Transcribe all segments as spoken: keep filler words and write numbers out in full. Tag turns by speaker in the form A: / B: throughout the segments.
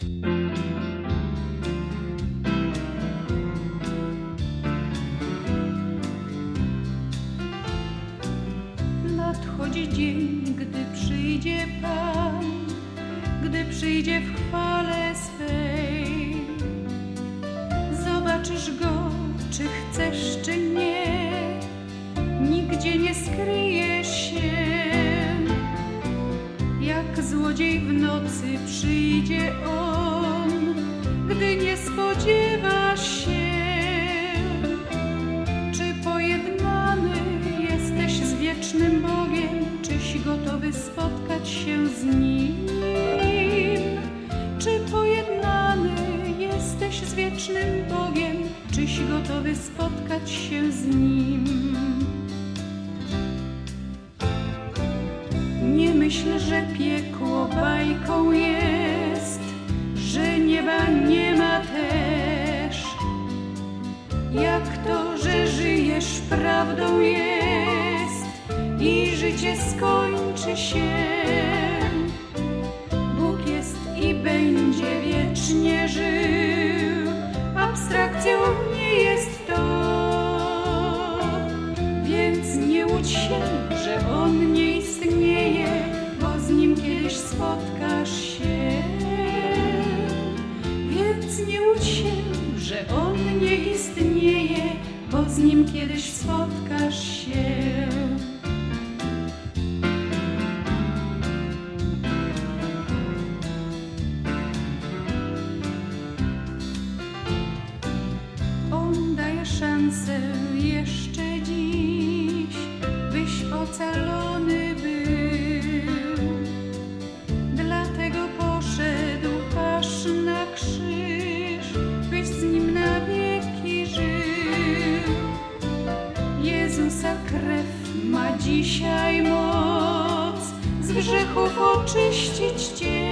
A: Nadchodzi dzień, gdy przyjdzie Pan, gdy przyjdzie w chwale swej. Zobaczysz Go, czy chcesz, czy nie, nigdzie nie skryjesz się. Jak złodziej w nocy przyjdzie On, gdy nie spodziewasz się. Czy pojednany jesteś z wiecznym Bogiem, czyś gotowy spotkać się z Nim? Czy pojednany jesteś z wiecznym Bogiem, czyś gotowy spotkać się z Nim? Nie myśl, że piekło bajką jest, że nieba nie ma też. Jak to, że żyjesz, prawdą jest i życie skończy się. Bóg jest i będzie wiecznie żył, abstrakcją nie jest to. Więc nie łudź się, że On nie istnieje, bo z Nim kiedyś spotkasz się. Więc nie łudź się, że On nie istnieje, bo z Nim kiedyś spotkasz się. On daje szansę jeszcze dziś, byś ocalony był. Dlatego poszedł aż na krzyż, byś z Nim na wieki żył. Jezusa krew ma dzisiaj moc z grzechów oczyścić cię.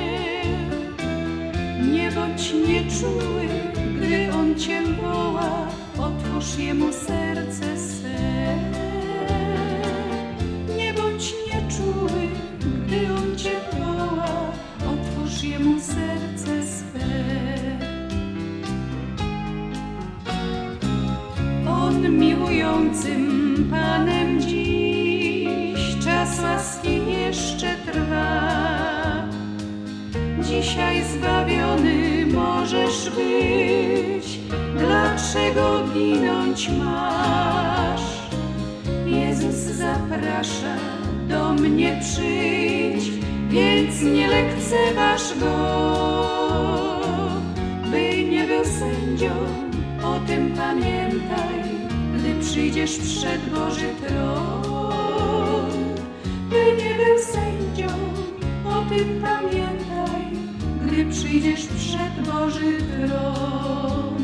A: Nie bądź nieczuły, gdy On cię woła, otwórz Jemu serce swe. Nie bądź nieczuły, gdy On cię woła, otwórz Jemu serce swe. On miłującym Panem dziś, czas łaski jeszcze trwa. Dzisiaj zbawiony możesz być, dlaczego ginąć masz? Jezus zaprasza, do mnie przyjdź, więc nie lekceważ Go. By nie był sędzią, o tym pamiętaj, gdy przyjdziesz przed Boży tron. By nie był sędzią, o tym pamiętaj, gdy przyjdziesz przed Boży tron.